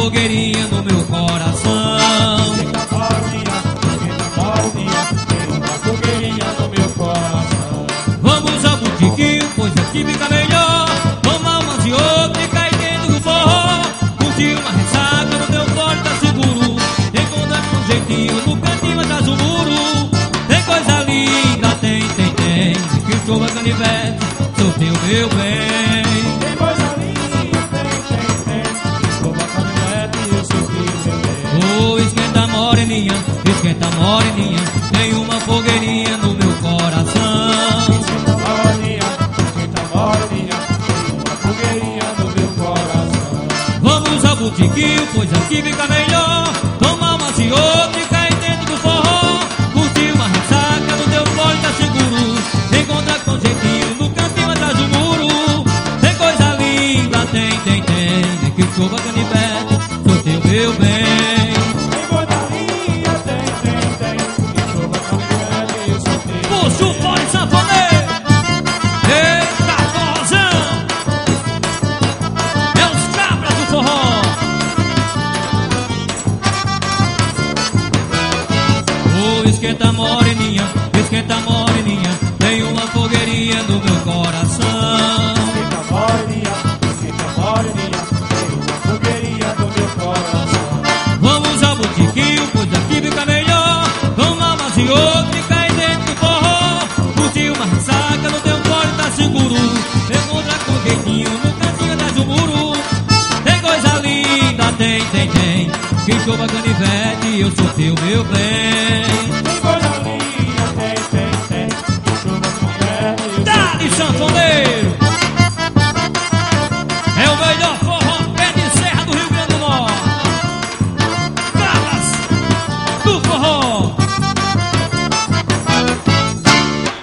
fogueirinha no meu coração. Tem uma fogueirinha no meu coração. Vamos ao botiquinho, pois aqui fica melhor. Tomar uma de outra e cair dentro do forró. Curtir uma ressaca no teu forte tá seguro. Encontrar com um jeitinho no cantinho atrás do muro. Tem coisa linda, tem. Que chova canivete, sou teu meu bem. Tem coisa linda, tem. Que chova canivete, eu sou teu meu bem. Oh, esquenta moreninha, tem uma fogueirinha no meu coração. Esquenta moreninha, tem uma fogueirinha no meu coração. Vamos ao botiquinho, pois aqui fica melhor. Tomar uma de outra e cair dentro do forró. Curtir uma ressaca no teu forte tá seguro. Encontrar com jeitinho no cantinho atrás do muro. Tem coisa linda, tem. Que chova canivete, sou teu meu bem. Tem coisa linda, tem. Que chova canivete, eu sou teu. Puxa o fole sanfoneiro. Eita, forrozão. É os cabras do forró. Oh, esquenta moreninha, tem uma fogueirinha no meu coração. Esquenta moreninha, tem uma fogueirinha no meu coração. Vamos ao botiquinho, pois aqui fica melhor. Tomar uma de outra e cair dentro do forró. Curtir uma ressaca no teu fole tá seguro. Encontrar com jeitinho no cantinho atrás do muro. Tem coisa linda, tem. Que chova canivete, eu sou teu meu bem.